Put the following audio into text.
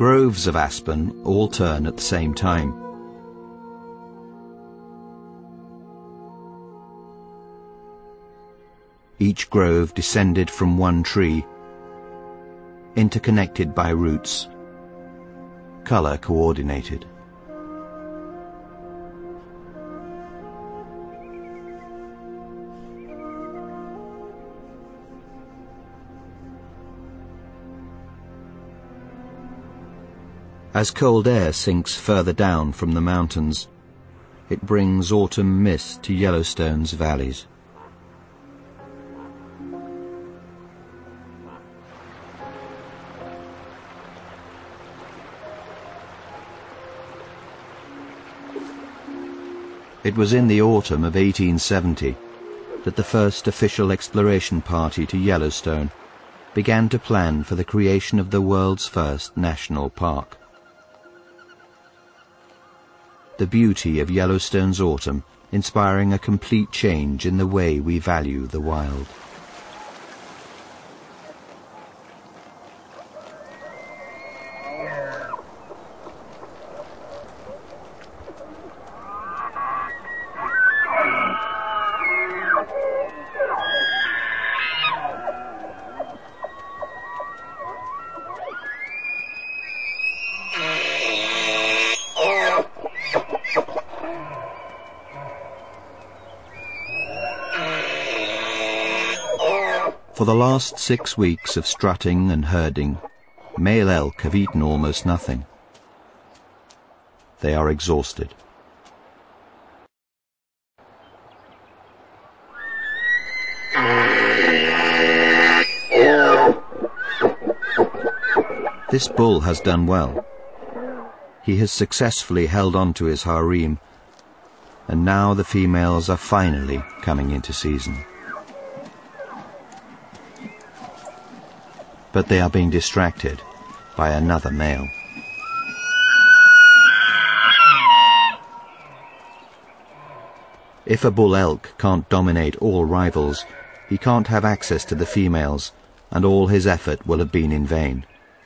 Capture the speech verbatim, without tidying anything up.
Groves of aspen all turn at the same time. Each grove descended from one tree, interconnected by roots, color coordinated. As cold air sinks further down from the mountains, it brings autumn mist to Yellowstone's valleys. It was in the autumn of eighteen seventy that the first official exploration party to Yellowstone began to plan for the creation of the world's first national park. The beauty of Yellowstone's autumn inspiring a complete change in the way we value the wild. For the last six weeks of strutting and herding, male elk have eaten almost nothing. They are exhausted. This bull has done well. He has successfully held on to his harem, and now the females are finally coming into season. But they are being distracted by another male. If a bull elk can't dominate all rivals, he can't have access to the females, and all his effort will have been in vain.